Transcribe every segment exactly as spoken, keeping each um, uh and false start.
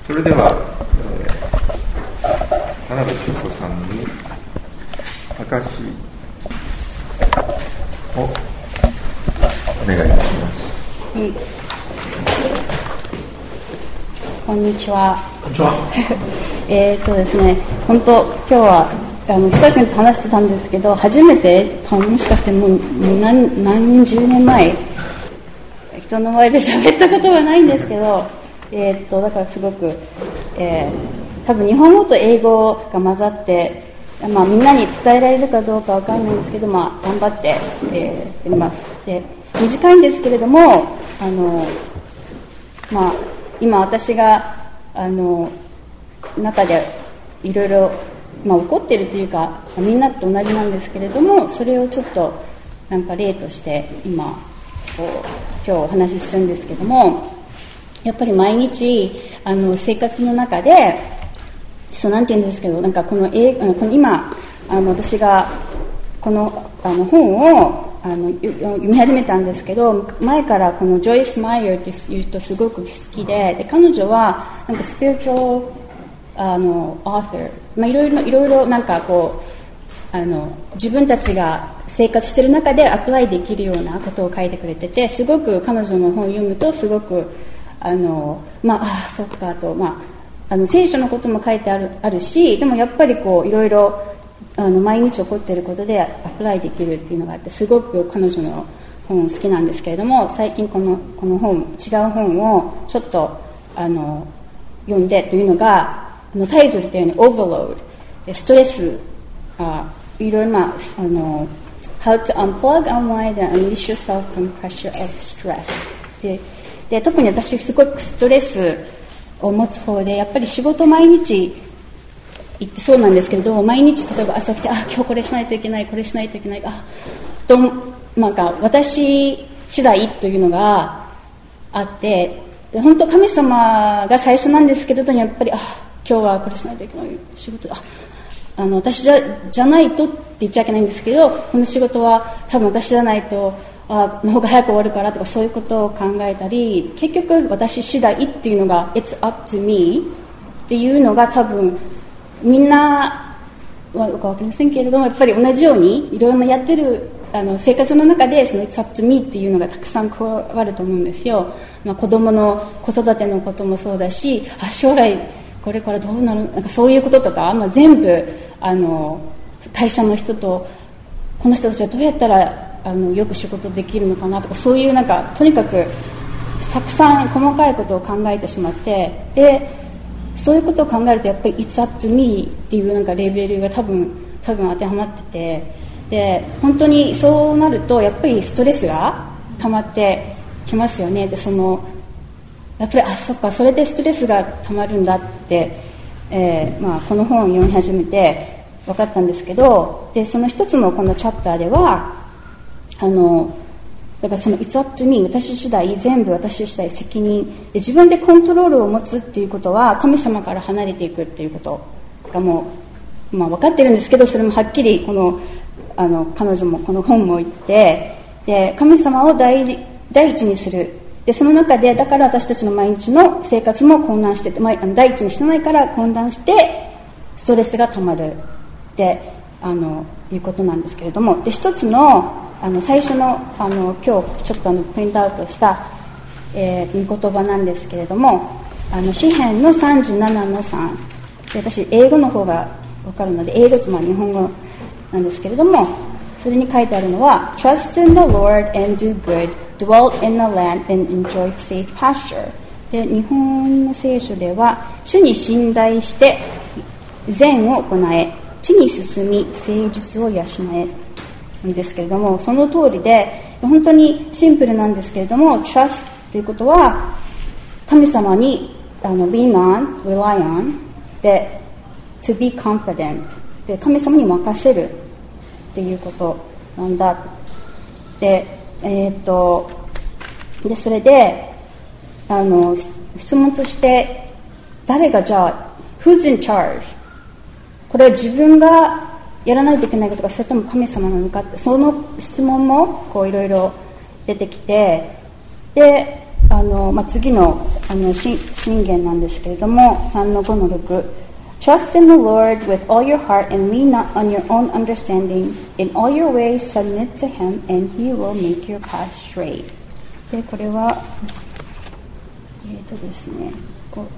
それでは、えー、田辺千子さんに証をお願いいたします。 うん、こんにちは。 こんにちは。 えっとですね、本当今日はあの久君と話してたんですけど、初めてもしかしてもう何何十年前人の前で喋ったことはないんですけど、えっとだからすごく、えー、多分日本語と英語が混ざって、まあ、みんなに伝えられるかどうかわかんないんですけど、まあ、頑張って、えー、やります。で、短いんですけれども、あの、まあ、今私があの中でいろいろ、まあ、怒っているというか、みんなと同じなんですけれども、それをちょっとなんか例として今こう今日お話しするんですけども、やっぱり毎日あの生活の中でそうなんて言うんですけど、なんかこの英この今あの私がこのあの本をあの読み始めたんですけど、前からこのジョイス・マイヤーっていう人すごく好きで、で彼女はなんかスピリチュアルあのオーサー、まあ、いろいろいろいろなんかこうあの自分たちが生活している中でアプライできるようなことを書いてくれてて、すごく彼女の本を読むとすごくあのまああそっかと、まああの聖書のことも書いてあるあるし、でもやっぱりこういろいろあの毎日起こっていることでアプライできるっていうのがあって、すごく彼女の本好きなんですけれども、最近このこの本違う本をちょっとあの読んでというのが、のタイトルで、ね、オーバーロード、ストレス、あいろいろ、まあ、あの How to unplug, unwind, and unleash yourself from pressure of stress で, で特に私すごくストレスを持つ方で、やっぱり仕事毎日行ってそうなんですけれども、毎日例えば朝起きて、あ今日これしないといけないこれしないといけないあと、なんか私次第というのがあって、で本当神様が最初なんですけれども、やっぱりあ今日はこれしないといけない仕事、ああの私じ ゃ, じゃないとって言っちゃいけないんですけど、この仕事は多分私じゃないとあの方が早く終わるからとか、そういうことを考えたり、結局私次第っていうのが It's up to me っていうのが多分みんなは分かりませんけれども、やっぱり同じようにいろいろなやってるあの生活の中でその It's up to me っていうのがたくさん加わると思うんですよ。まあ、子供の子育てのこともそうだし、あ将来これからどうなる、なんかそういうこととか、まあ、全部あの会社の人とこの人たちはどうやったらあのよく仕事できるのかなとか、そういうなんかとにかくたくさん細かいことを考えてしまって、でそういうことを考えるとやっぱり It's up to me っていうなんかレベルが多分多分当てはまってて、で本当にそうなるとやっぱりストレスが溜まってきますよね。でそのやっぱりあそっかそれでストレスがたまるんだって、えーまあ、この本を読み始めて分かったんですけど、でその一つのこのチャプターではあのだからその It's up to me 私次第、全部私次第、責任で自分でコントロールを持つっていうことは神様から離れていくっていうことがもう、まあ、分かってるんですけど、それもはっきりこのあの彼女もこの本も言って、で神様を 第, 第一にする。でその中でだから私たちの毎日の生活も混乱してて、まあ、第一にしてないから混乱してストレスがたまるってあのいうことなんですけれども、で一つのあの最初のあの今日ちょっとあのプリントアウトした、えー、御言葉なんですけれども、あの詩編のさんじゅうななのさんで、私英語の方が分かるので英語とまあ日本語なんですけれども、それに書いてあるのは Trust in the Lord and do good, dwell in the land and enjoy safe pasture で、日本の聖書では主に信頼して善を行え、地に進み誠実を養えんですけれども、その通りで本当にシンプルなんですけれども、 Trust ということは神様にあの lean on, rely on で to be confident で神様に任せるっていうことなんだ。で、えー、っとでそれであの質問として、誰がじゃあ Who's in charge、 これは自分がやらないといけないことか、それとも神様なのかって、その質問もこういろいろ出てきて、であの、まあ、次のあの箴言なんですけれども、さんのごのろく、Trust in the Lord with all your heart and lean not on your own understanding. In all your ways submit to Him and He will make your path straight. で、これは、えーとですね、こう、ちょ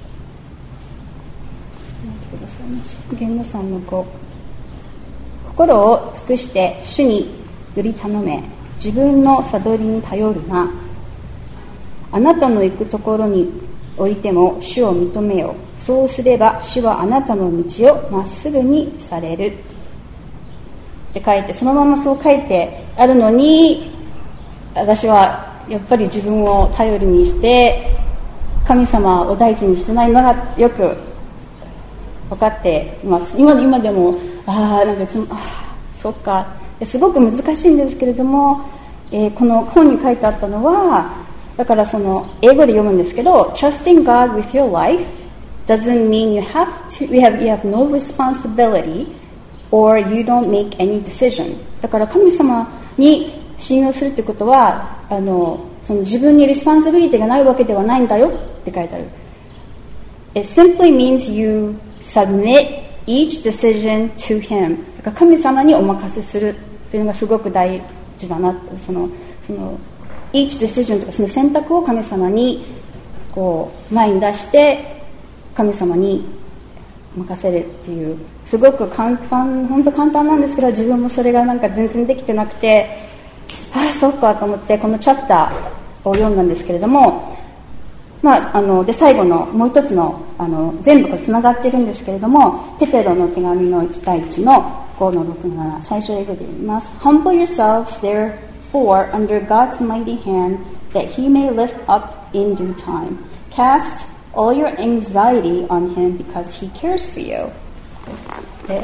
っと待ってくださいね。箴言のさんのご。心を尽くして主により頼め。自分の悟りに頼るな。あなたの行くところにおいても主を認めよ。そうすれば主はあなたの道をまっすぐにされるって書いて、そのままそう書いてあるのに、私はやっぱり自分を頼りにして神様を第一にしてないのがよく分かっています。今今でもああなんかつあそっか、すごく難しいんですけれども、えー、この本に書いてあったのは、だからその英語で読むんですけど、 Trusting God with your life doesn't mean you have to, you have, you have no responsibility or you don't make any decision. だから神様に信用するってことは、あのその自分にリスポンシビリティがないわけではないんだよって書いてある。 It simply means you submit each decision to Him. だから神様にお任せするっていうのがすごく大事だな。そのその each decision とかその選択を神様にこう前に出して神様に任せるっていう、すごく簡単、本当簡単なんですけど、自分もそれがなんか全然できてなくて、ああそうかと思ってこのチャプターを読んだんですけれども、まあ、あので最後のもう一つ の, あの全部がつながっているんですけれども、ペテロの手紙のいち対いちのごのろくなな、最初英語で言います。 Humble yourselves therefore under God's mighty hand that He may lift up in due time. Cast all your anxiety on Him because He cares for you. で、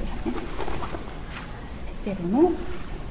ペテロの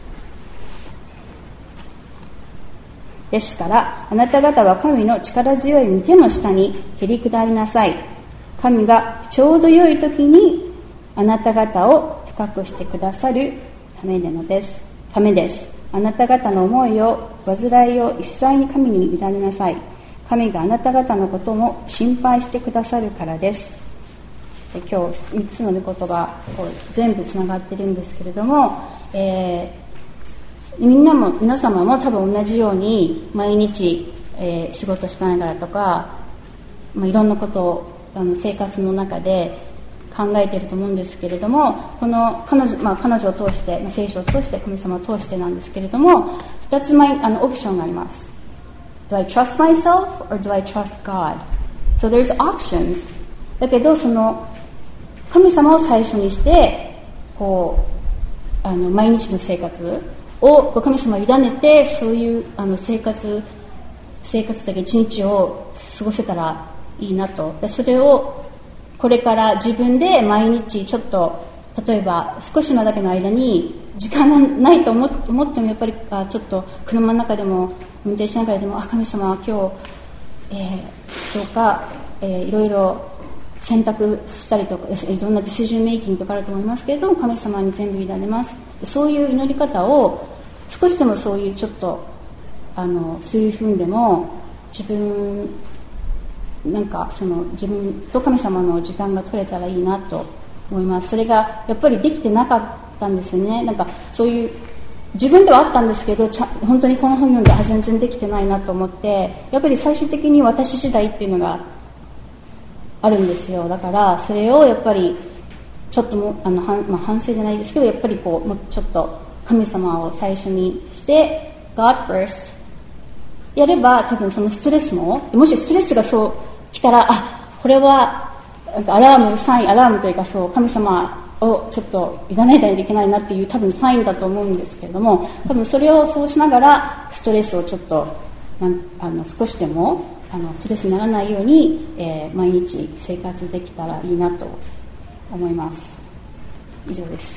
ですからあなた方は神の力強い御手の下にへり下りなさい。神がちょうど良い時にあなた方を高くしてくださるためでのですためです。あなた方の思いを煩いを一切に神に委ねなさい。神があなた方のことも心配してくださるからです。で今日みっつの御言葉こう全部つながっているんですけれども、えー、みんなも皆様も多分同じように毎日、えー、仕事しながらとか、まあ、いろんなことをあの生活の中で考えていると思うんですけれども、この彼女、まあ、彼女を通して、まあ、聖書を通して神様を通してなんですけれども、ふたつまあのオプションがあります。Do I trust myself or do I trust God? So there's options. だけどその神様を最初にしてこうあの毎日の生活を神様に委ねて、そういうあの生活生活だけ一日を過ごせたらいいなと。でそれをこれから自分で毎日ちょっと例えば少しのだけの間に時間がないと思ってもやっぱりあちょっと車の中でも運転しながらでも、あ神様は今日、えー、どうか、えー、いろいろ選択したりとかいろんなディシジョンメイキングとかあると思いますけれども、神様に全部委ねます。そういう祈り方を少しでもそういうちょっとあの数分でも自分なんかその自分と神様の時間が取れたらいいなと思います。それがやっぱりできてなかったんですよね。なんかそういう自分ではあったんですけど、ちゃ本当にこの本読んであ全然できてないなと思って、やっぱり最終的に私次第っていうのがあるんですよ。だからそれをやっぱりちょっともあの、まあ、反省じゃないですけど、やっぱりこうもうちょっと神様を最初にして God first やれば、多分そのストレスももしストレスがそう来たら、あこれはアラームサインアラームというか、そう神様をちょっと委ねないといけないなっていう多分サインだと思うんですけれども、多分それをそうしながらストレスをちょっとなんあの少しでもあのストレスにならないように、えー、毎日生活できたらいいなと思います。以上です。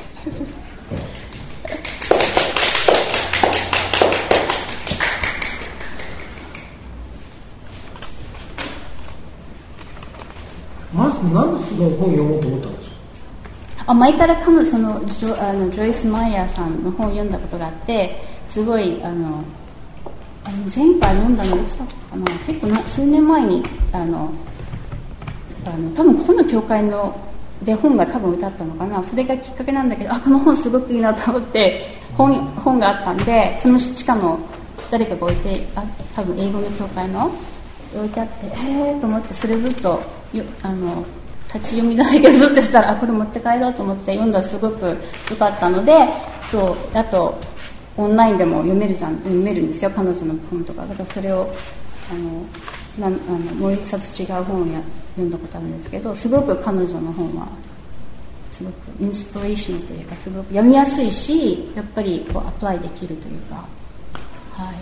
まず何でその本を読もうと思ったんですか？ あ前から彼女そのジ ョ, あのジョイス・マイヤーさんの本を読んだことがあって、すごいあのあの前回読んだのいつだったかな、結構な数年前にあのあの多分ここの教会ので本が多分歌ったのかな、それがきっかけなんだけど、あこの本すごくいいなと思って本本があったんで、その地下の誰かが置いて、あ多分英語の教会の置いてあって、へえと思って、それずっとよあの立ち読みじゃないけどずっとしたら、あこれ持って帰ろうと思って読んだらすごく良かったので、そうあとオンラインでも読めるじゃん読めるんですよ、彼女の本とか。だからそれをあのなんあのもう一冊違う本をや読んだことあるんですけど、すごく彼女の本はすごくインスピレーションというか、すごく読みやすいし、やっぱりこうアプライできるというか、はい、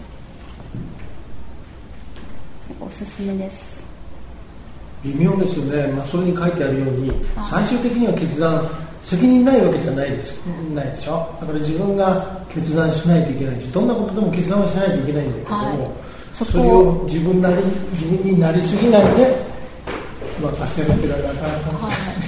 おすすめです。 微妙ですよね、まあ、それに書いてあるように最終的には決断責任ないわけじゃないです、うん、ないでしょ。だから自分が決断しないといけないし、どんなことでも決断はしないといけないんだけども、はい、そ, それを自分なり自分になりすぎないで任せるっていうのはなかなか難しい、はい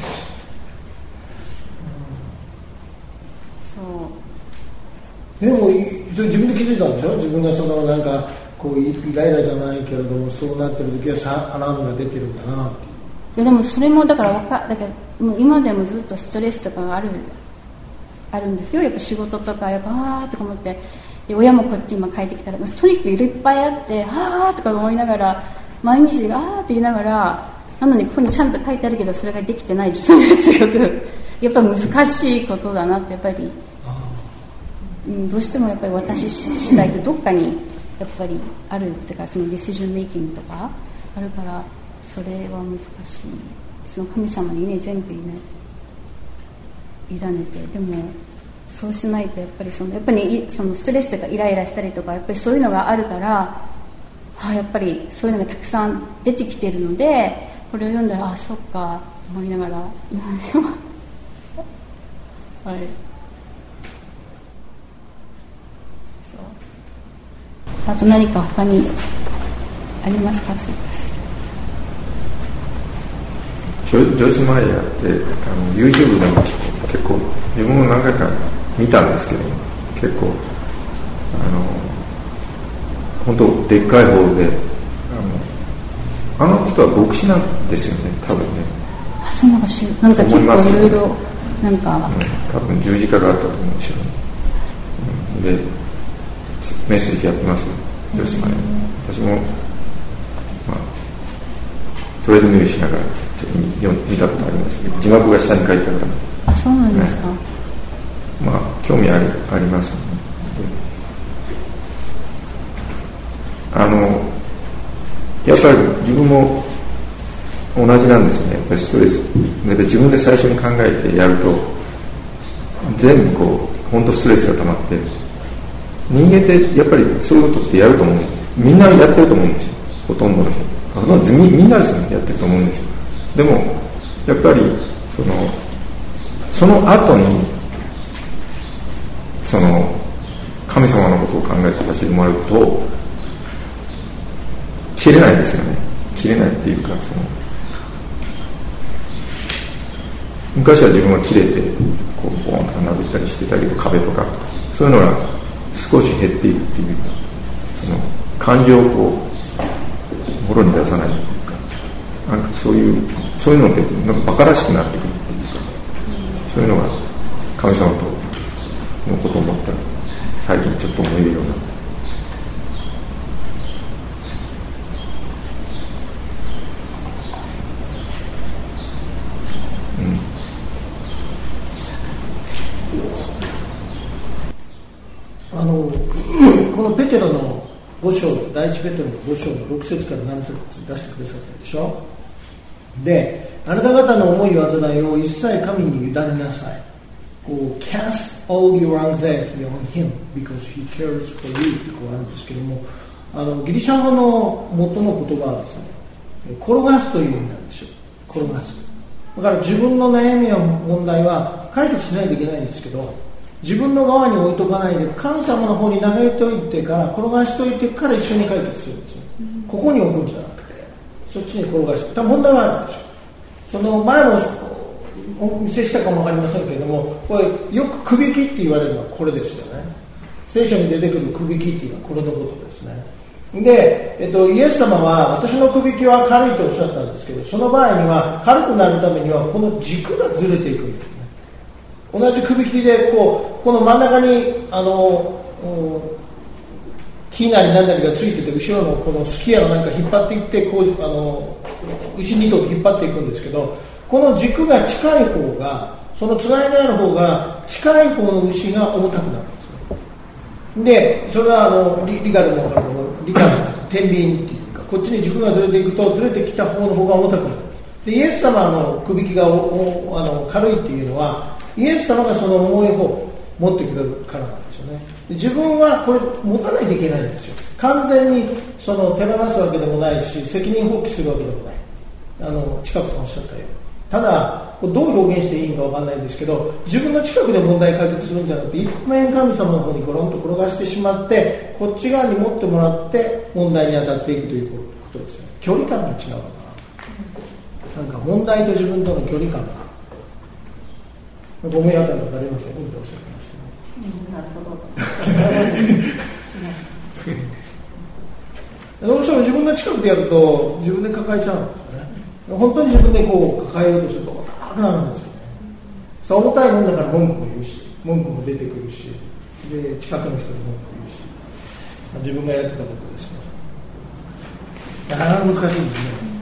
うん、そうでもそれ自分で気づいたんでしょ。自分がそのなんかこうイライラじゃないけれども、そうなってる時はさアラームが出てるんだなって。 いやでもそれもだからわかだからもう今でもずっとストレスとかがあるあるんですよ。やっぱ仕事とかやっぱあーとか思って、で親もこっち今帰ってきたらとにかくいっぱいあってあーとか思いながら毎日あーって言いながら、なのにここにちゃんと書いてあるけどそれができてない自分がすごくやっぱ難しいことだなって、やっぱり、うん、どうしてもやっぱり私次第でどっかにやっぱりあるっていうか、そのディシジョンメイキングとかあるから、それは難しい。その神様にね全部ね委ねて、でもそうしないとやっぱりそのやっぱりそのストレスとかイライラしたりとかやっぱりそういうのがあるから、はあ、やっぱりそういうのがたくさん出てきているので、これを読んだらあそっかと思いながらはいあと何か他にありますか？ ジョジョイス・マイヤーってあの YouTube でも結構自分も何回か見たんですけど、結構あの本当でっかいホールで、あのあの人は牧師なんですよね、多分ね。 あ、そうなんかしなんか結構いろいろなんか、うん、 多分十字架があったと思うんですよ、うん、でメッセージやってますよ、ジョイス・マイヤー。私も、まあ、トレードミルしながら見たことありますけど、字幕が下に書いてあるから。 あ、そうなんですか。 ね、まあ興味ありあります、ね、あのやっぱり自分も同じなんですよね。やっぱりストレスで自分で最初に考えてやると全部こう本当ストレスが溜まって、人間ってやっぱりそういうことってやると思うんです。みんなやってると思うんですよ、ほとんどの人。あのみみんなですねやってると思うんですよ。でもやっぱりそのその後にその神様のことを考えて走り回ると切れないですよね。切れないっていうか、その昔は自分は切れてこうボーンとか殴ったりしてたけど、壁とかそういうのが少し減っていくっていうか、その感情をこうもろに出さないっていうか、なんかそういうそういうのってなんか馬鹿らしくなってくるっていうか、そういうのが神様とのことを思ったら最近ちょっと思えるようになって、 うん、あのこのペテロのご章、第一ペテロのご章のろく節からなな節出してくださったでしょ。で、あなた方の思い煩いを一切神に委ねなさい。こう cast all your anxiety on him because he cares for you ってこうあるんですけども、あのギリシャ語の元の言葉はですね、転がすという意味なんですよ。転がす。だから自分の悩みや問題は解決しないといけないんですけど、自分の側に置いとかないで神様の方に投げておいてから、転がしておいてから一緒に解決するんですよ。ここに置くんじゃなくてそっちに転がして、多分問題はあるでしょう。その前もお見せしたかもわかりませんけれども、これよくくびきって言われるのはこれですよね。聖書に出てくるくびきっていうのはこれのことですね。 で、えっと、イエス様は私のくびきは軽いとおっしゃったんですけど、その場合には軽くなるためにはこの軸がずれていくんですね。同じくびきでこうこの真ん中にあの、うん、木なり何なりがついてて、後ろのこのすき家のなんか引っ張っていってこうあの牛に頭引っ張っていくんですけど、この軸が近い方が、そのつがいである方が近い方の牛が重たくなるんですね。で、それはあの 理, 理科でも分かると思う、理科の天秤っていうか、こっちに軸がずれていくとずれてきた方の方が重たくなる。で、イエス様のくびきがおおあの軽いっていうのは、イエス様がその重い方を持ってくれるからなんですよね。で、自分はこれ持たないといけないんですよ。完全にその手放すわけでもないし、責任放棄するわけでもない。あの近くさんおっしゃったように、ただどう表現していいのか分かんないんですけど、自分の近くで問題解決するんじゃなくて、一面神様の方にゴロンと転がしてしまって、こっち側に持ってもらって問題に当たっていくということですよね。距離感が違うのかな。なんか問題と自分との距離感がご迷惑がかかりますよねっておっしゃってましたね。 うん、なるほど。 どうしても自分が近くでやると自分で抱えちゃうんですよね。本当に自分でこう抱えようとすると重たくなるんですよね。さあ重たいもんだから文句も言うし、文句も出てくるし、で近くの人に文句言うし、自分がやってたことですね。なかなか難しいんですね。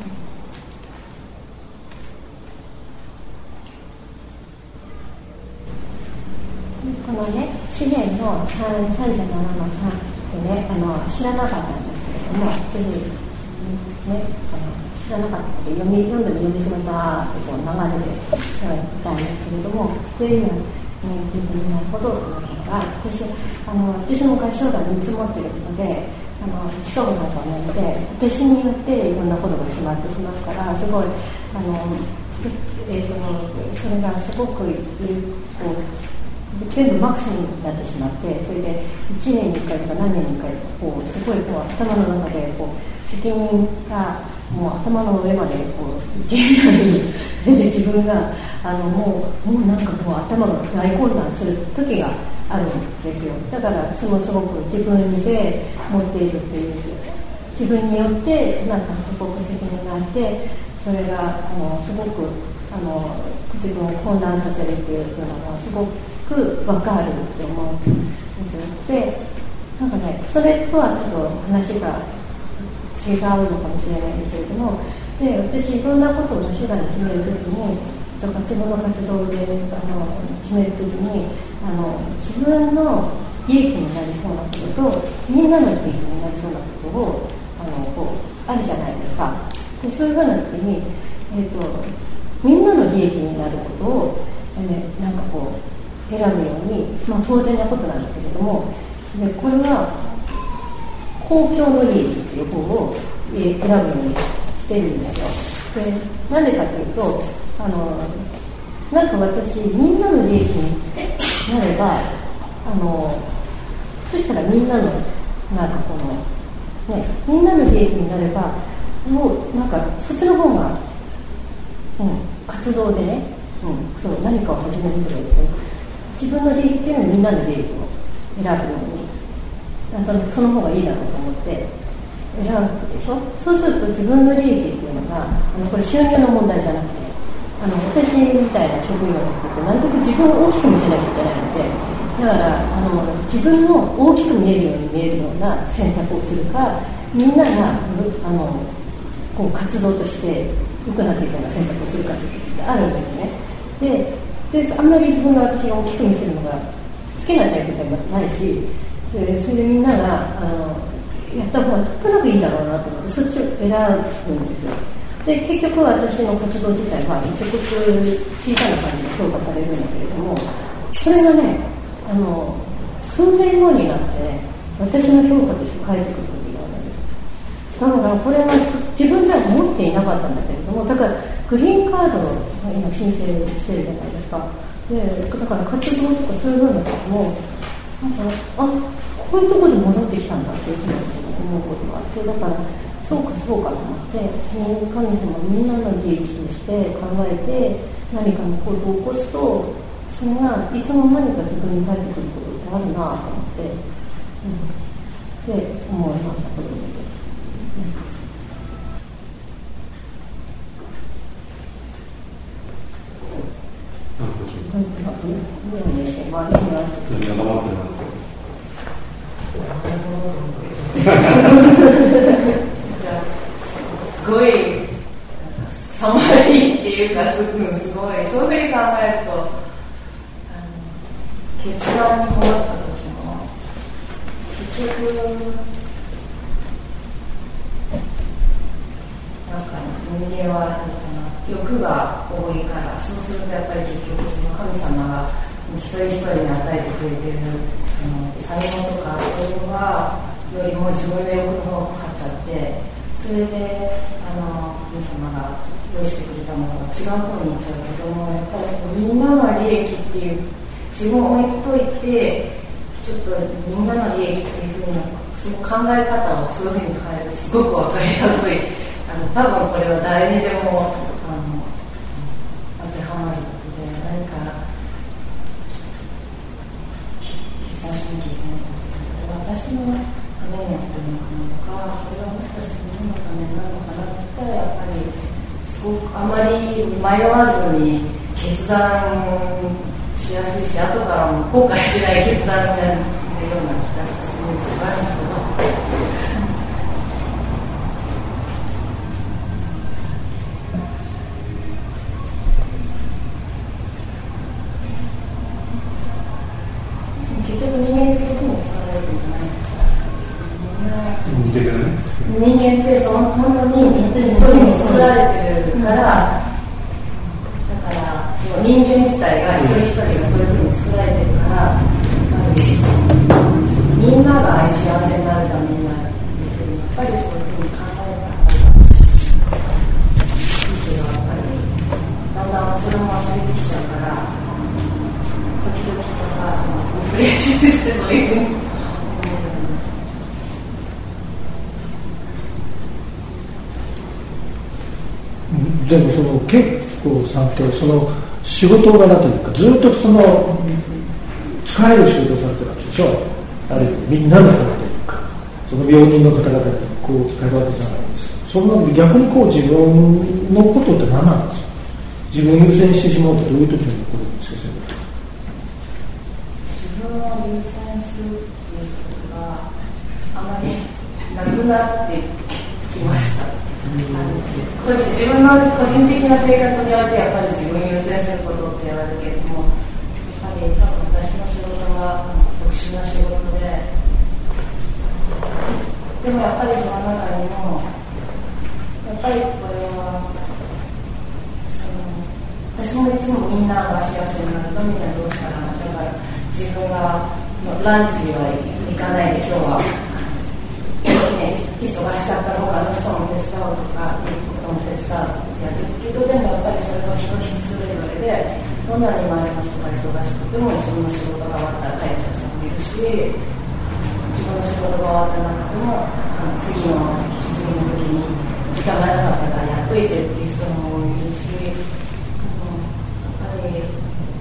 このね、詩篇のさんじゅうななのさんってね、あの知らなかったんですけれども、私、ね、あの知らなかったので読み読んでも読み過ぎたってこう流れでいたんですけれども、それ今、ね、見てみないほどというのが、私あの私も合唱団みっつ持っているので、あの近子さんと同じで、私によっていろんなことが決まってしまうから、すごいあの、えー、とそれがすごくこう全部マックスになってしまって、それでいちねんにいっかいとか何年にいっかいこうすごいこう頭の中でこう責任がもう頭の上までこういけないそれで自分があのもうもうなんかもう頭が大混乱する時があるんですよ。だからそのすごく自分で持っているという自分によってなんかすごく責任があって、それがあのすごくあの自分を混乱させるっていうのがすごく分かると思うんですよ。で、なんかね、それとはちょっと話が違うのかもしれないんですけれども、で、私いろんなことを手段に決めるときに、とか自分の活動であの決めるときにあの、自分の利益になりそうなことと、みんなの利益になりそうなことをあのこうあるじゃないですか。で、そういうふうなときに、えーと、みんなの利益になることを、ね、なんかこう選ぶように、まあ、当然なことなんだけれども、でこれは公共の利益っていう方を選ぶようにしてるんですよ。でなんでかというと、あのなんか私みんなの利益になれば、あのそしたらみんなのなんかこの、ね、みんなの利益になればもうなんかそっちの方が、うん、活動でね、うん、そう何かを始めるとか言って、自分の利益っていうのはみんなの利益を選ぶように、なんとなくその方がいいだろうと思って選ぶでしょ。そうすると自分の利益っていうのが、あのこれ収入の問題じゃなくて、あの私みたいな職業の人ってなるべく自分を大きく見せなきゃいけないので、だからあの自分を大きく見えるように見えるような選択をするか、みんながあのこう活動として良くなっていくような選択をするかということがあるんですね。でであんまり自分が私が大きく見せるのが好きなタイプではないし、でそれでみんながあのやった方がなんとなくいいだろうなと思ってそっちを選ぶんですよ。で結局私の活動自体は結局小さな感じで評価されるんだけれども、それがね、あの数年後になって、ね、私の評価として返ってくる時があるんです。だからこれは自分では持っていなかったんだけれども、だからグリーンカードを今申請してるじゃないですか。でだから活動とかそういうふうなこともなんかあこういうところで戻ってきたんだっていうふうな思うことがあって、だからそうかそうかと思って、神様みんなの利益として考えて何かの行動を起こすと、それがいつの間にか自分に返ってくることってあるなと思って、うん、で思いましたことだけど。 すごいサマリーっていうか、すごい、そういうふうに考えると、あの決断に困った時も結局なんか人間は欲が多いから、そうするとやっぱり結局その神様が一人一人に与えてくれているその才能とかそういうのがよりも自分の欲の方が勝っちゃって、それであの神様が用意してくれたものとは違う方に行っちゃうけども、やっぱりそのみんなの利益っていう、自分を置いといてちょっとみんなの利益っていうふうなその考え方をそういうふうに変えるとすごく分かりやすい。あの多分これは誰にでもあの当てはまることで、何か計算しなきゃいけないことじゃなくて、私のためにやってるのかなとか、これはもしかして何のためなのかなって言ったら、やっぱりすごくあまり迷わずに決断しやすいし、後からも後悔しない決断になるような気がして、すごい素晴らしいことだ。結局人間ってそういうふうに使われるんじゃないですか。 似てるね。 人間ってその本当にそういうふうに作られてるから、だからその人間自体が一人一人がそういうふうに作られてるから、みんなが幸せになるためにはやっぱりそういうふうに考えた方がいいけど、やっぱりだんだんそれも忘れてきちゃうから、時々とかリフレッシュしてそういうふうに。 でもその結構さんってその仕事柄というかずっとその使える仕事をされてるわけでしょ。あるいはみんなの方というかその病人の方々にこう使えるわけじゃないですか。そんなの逆にこう自分のことって何なんですか。自分を優先してしまうとどういう時に起こるんですか。 自分を優先するっていうことがあまりなくなってきました。自分の個人的な生活においてやっぱり自分を優先することって言われるけれども、やっぱり多分私の仕事は特殊な仕事で、でもやっぱりその中にもやっぱりこれはその私もいつもみんなが幸せになるとみんなどうしたらな、だから自分がランチは行かないで今日は、ね、忙しかったら他の人も手伝おうとか手伝うやるけど、でもやっぱりそれは人それぞれで、どんなに周りの人が忙しくても自分の仕事が終わったら帰っちゃう人もいるし、自分の仕事が終わってなくてもあの次の引き継ぎの時に時間がなかったからやっといてっていう人もいるし、うん、やっぱり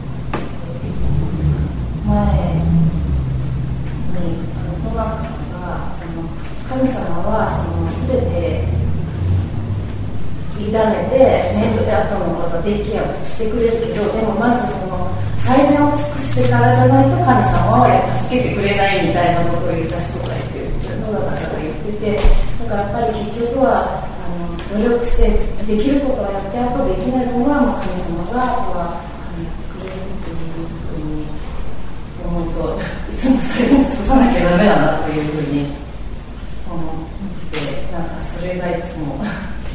前にあのトマトがその神様はその全て委ねて面倒で後のことテイクケアをしてくれるけど、でもまずその最善を尽くしてからじゃないと神様は助けてくれないみたいなことを言った人がいて、野田方が言ってて、だからやっぱり結局はあの努力してできることをやってあとできないのはもう神様があとはやってくれるっていうふうに思うと、いつも最善を尽くさなきゃダメだなというふうに思って、なんかそれがいつも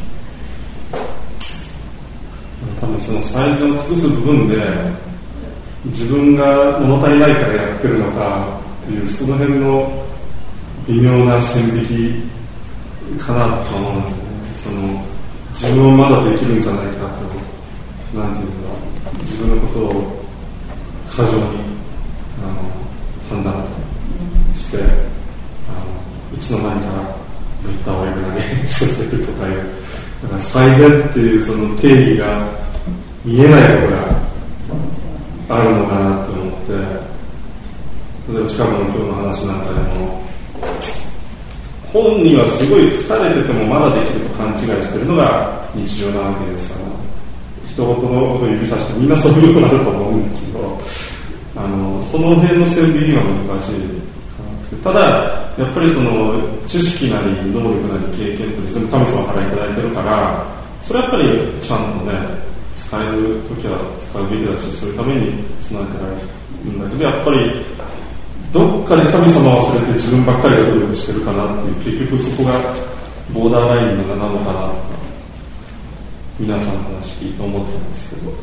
多分その最善を尽くす部分で自分が物足りないからやってるのかっていうその辺の微妙な線引きかなと思うんですよね。その自分はまだできるんじゃないかと、なんていうか自分のことを過剰にあの判断して、あのいつの間にかブッダをやめ投げちゃってるとかいう、だから最善っていうその定義が見えないことがあるのかなと思って、例えば近くの今日の話なんかでも本人はすごい疲れててもまだできると勘違いしてるのが日常なわけですから、人事のことを指さしてみんなそういうことになると思うんだけど、あのその辺の線引きが難しい。ただやっぱりその知識なり能力なり経験って全部神様からいただいてるから、それはやっぱりちゃんとね使える時は使うべきだし、そういうために備えてられるんだけど、やっぱりどっかで神様を忘れて自分ばっかりが努力してるかなっていう、結局そこがボーダーラインなのかなと皆さんの話聞いて思ったんですけど、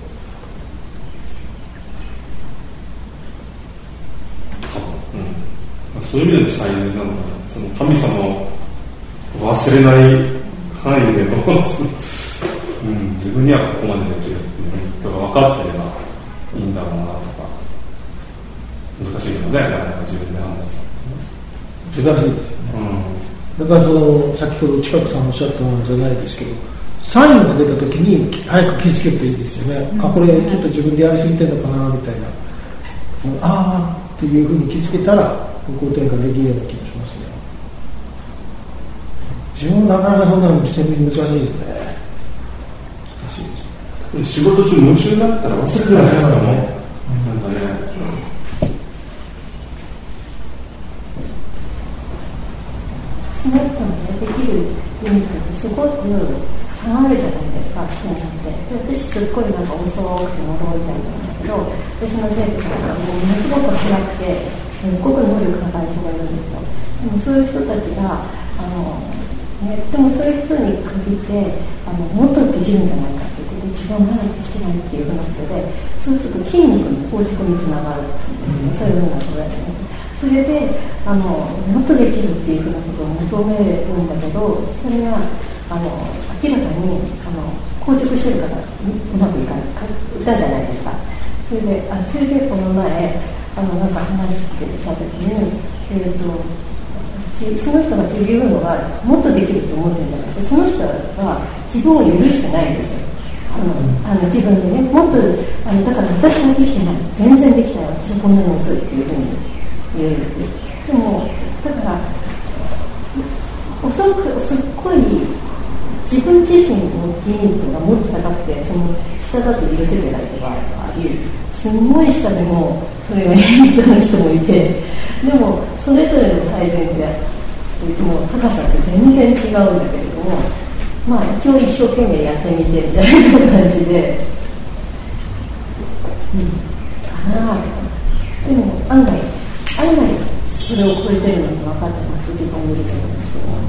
多分、うん、そういう意味での最善なのかな。その神様を忘れない範囲での、うん、自分にはここまでできるっていうことが分かっていればいいんだろうなとか。難しいですよね、なかなか自分で判断する難しいですよね、うん、だからその先ほど近くさんおっしゃったんじゃないですけど、サインが出た時に早く気づけるといいですよね、うん、あこれちょっと自分でやりすぎてるのかなみたいな、ああっていうふうに気づけたら方向転換できるような気がしますね。自分なかなかそんなの線引き難しいですね。難しいですね。 仕事中夢中になったら忘れるじゃないですか、もう、なんかね、 その人の、ね、できるユニットってすごく差があるじゃないですか、人によって。で私すっごいなんか遅くて呪いたいんだけど、でその生徒からもうものすごく早くてすっごく能力高い人がいるんですよ。でもそういう人たちがあの、ね、でもそういう人に限ってあのもっとできるんじゃないかっていうことで自分がまだできてないっていうふうなことで、そうすると筋肉の構築につながるんですよね、そういうふうなことで、ね。それであのもっとできるっていうふうなことを求めるんだけど、それがあの明らかにあの硬直してるからうまくいかないかったじゃないですか。それであそれでこの前あのなんか話してた時に、えーと、その人が自分のがもっとできると思ってるんじゃなくて、その人は自分を許してないんですよ。あのあの自分でね、もっとあのだから私はできてない、全然できてない、私はこんなに遅いっていうふうに。でもだから遅くすっごい自分自身のリミットがもっと高くて、その下だと許せてないとかあり、すごい下でもそれがリミットの人もいて、でもそれぞれの最善でもう高さって全然違うんだけれども、まあ一応一生懸命やってみてみたいな感じで、うん、かな。でも案外案外それを超えてるのに分かってます、自分を許せる人が。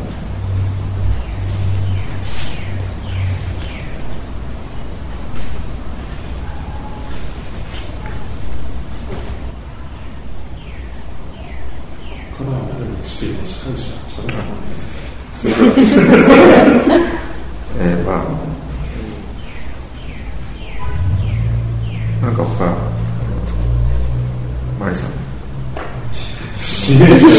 からスピードの近いしゃべらないえー、まあなんか他マリさんしねえでしょ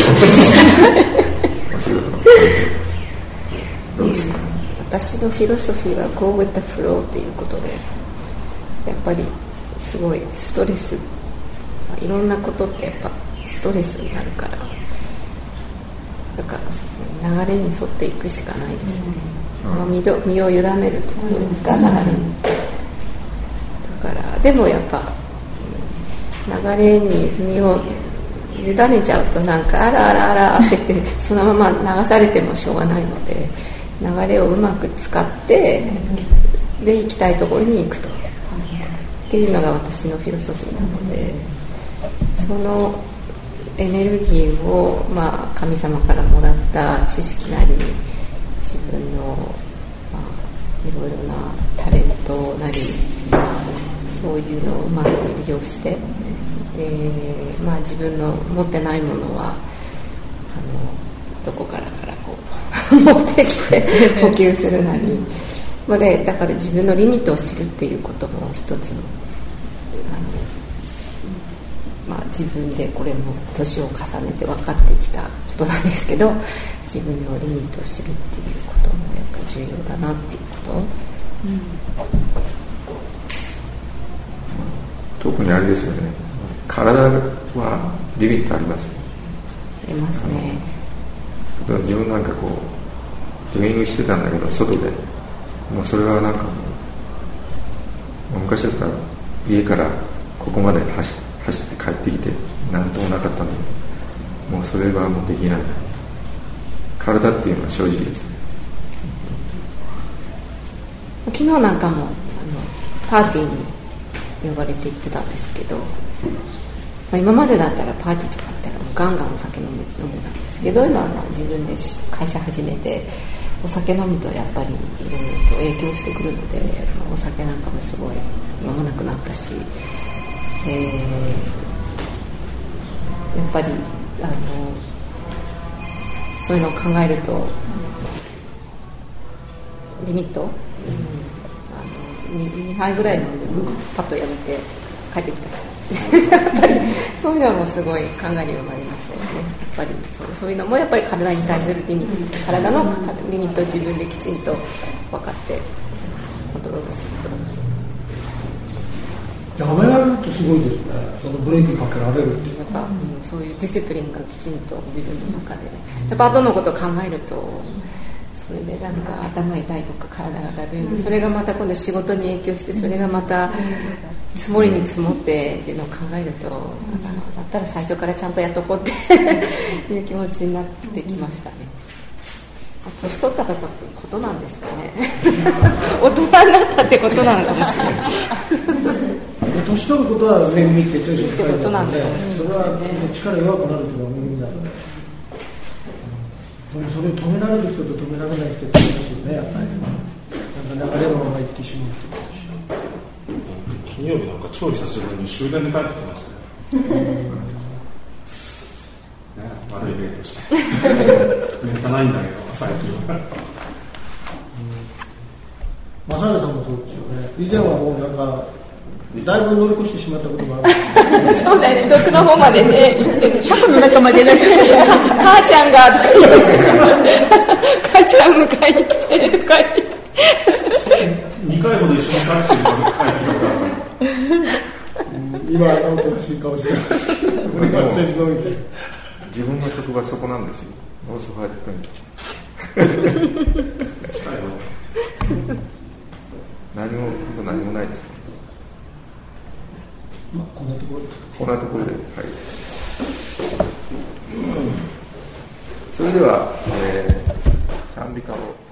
どうですか。 私のフィロソフィーは Go with the flow っていうことで、やっぱりすごいストレス、いろんなことってやっぱストレスになるから、だから流れに沿っていくしかないですね、うん、身, ど身を委ねるってことですか、うん、流れに。だからでもやっぱ流れに身を委ねちゃうと、なんかあらあらあらって言ってそのまま流されてもしょうがないので、流れをうまく使ってで行きたいところに行くとっていうのが私のフィロソフィーなので、そのエネルギーを、まあ、神様からもらった知識なり自分の、まあ、いろいろなタレントなりそういうのをうまく利用してで、まあ、自分の持ってないものはあのどこからからこう持ってきて補給するなりで、だから自分のリミットを知るっていうことも一つのまあ、自分でこれも年を重ねて分かってきたことなんですけど、自分のリミットを知るっていうこともやっぱ重要だなっていうこと、うん、 特にあれですよね、体はリミットありますよね。 ありますね。 例えば自分なんかこうジョギングしてたんだけど外でもうそれはなんかもう昔だったら家からここまで走走って帰ってきて何ともなかったのにもうそれはもうできない体っていうのは正直ですね。 昨日なんかもあのパーティーに呼ばれて行ってたんですけど、まあ、今までだったらパーティーとかあったらもうガンガンお酒飲んで、飲んでたんですけど今はまあ自分で会社始めてお酒飲むとやっぱりいろいろと影響してくるのでお酒なんかもすごい飲まなくなったし、えー、やっぱりあのそういうのを考えるとリミット、うん、あの 2, にはいぐらい飲んでもパッとやめて帰ってきたしやっぱりそういうのもすごい考えるようになりましたよね。やっぱり そう、そういうのもやっぱり体に対するリミット、体のリミットを自分できちんと分かってコントロールするとやめられるとすごいですね。そのブレーキかけられるっていうやっぱ、うん、そういうディスプリンがきちんと自分の中でねやっぱ後のことを考えるとそれでなんか頭痛いとか体がだるい、うん、それがまた今度仕事に影響してそれがまた積もりに積もってっていうのを考えると、うん、だったら最初からちゃんとやっとこうっていう気持ちになってきましたね。年取ったとこってことなんですかね大人になったってことなのかもしれない年取ることは恵みって聖書に書いてあるので、それは力弱くなるというのは恵みなので、でもそれを止められる人と止められない人っていますよね。やっぱりなんか流れのまま行ってしまうってことでしょ。 金曜日なんか超久しぶりに終電で帰ってきましたよ、ね、悪い例としてネタないんだけど最近は正原さんもそうですよね。以前はもうなんかだいぶ乗り越してしまったことがあるそうだよね、遠くの方までね行って車庫の中までね母ちゃんがとか言って母ちゃん迎えに来てとか言ってにかいほど一緒にタクシーに帰ってきたから今なんとかしい顔してます俺が先祖見て自分の職場そこなんですよ。大阪ファイトプレイン近いの何も何もないですね。 まあこんなところですこんなところで、はい。それでは、えー、賛美歌を